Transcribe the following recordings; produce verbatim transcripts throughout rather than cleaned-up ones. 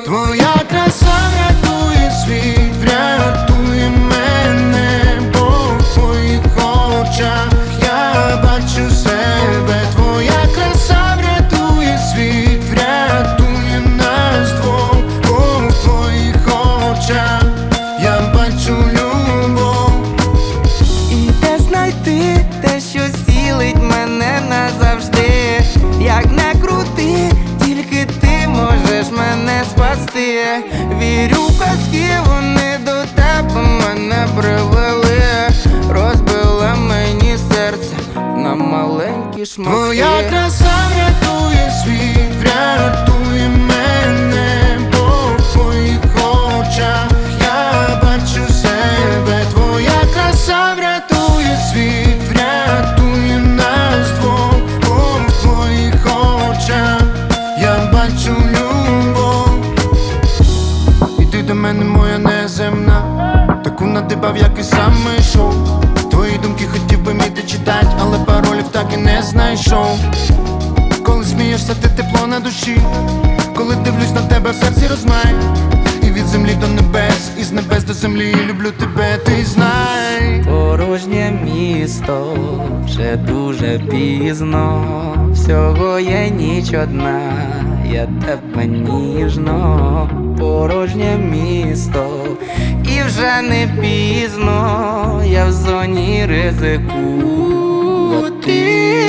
Твоя краса врятує світ, врятує мене, бо в твоїх очах я бачу себе. Твоя краса врятує світ, врятує нас двох, бо в твоїх очах я бачу любов. І де знайти те, що зцілить мене назавжди? Як не крути, тільки ти можеш мене спасти. Вірю в казки, вони до тебе мене привели. Розбила мені серце на маленькі шматки. Твоя краса врятує світ, врятує мене, бо в твоїх очах я бачу себе. Твоя краса врятує світ, врятує нас двох, бо в твоїх очах я бачу любов. Іди до мене, моя неземна, таку надибав, як і сам йшов. Твої думки хотів би міти читать, але паролів так і не знайшов. Коли смієшся, ти тепло на душі, коли дивлюсь на тебе, в серці розмай. І від землі до небес, і з небес до землі люблю тебе, ти знай. Порожнє місто, вже дуже пізно. Всього є ніч одна, я тебе ніжно. Порожнє місто, і вже не пізно. Я в зоні ризику, бо ти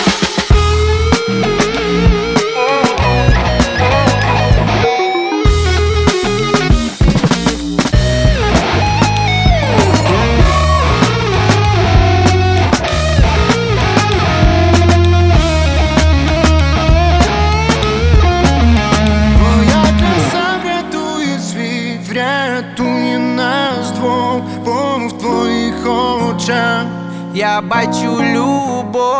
врятує нас двох, бо в твоїх очах я бачу любов.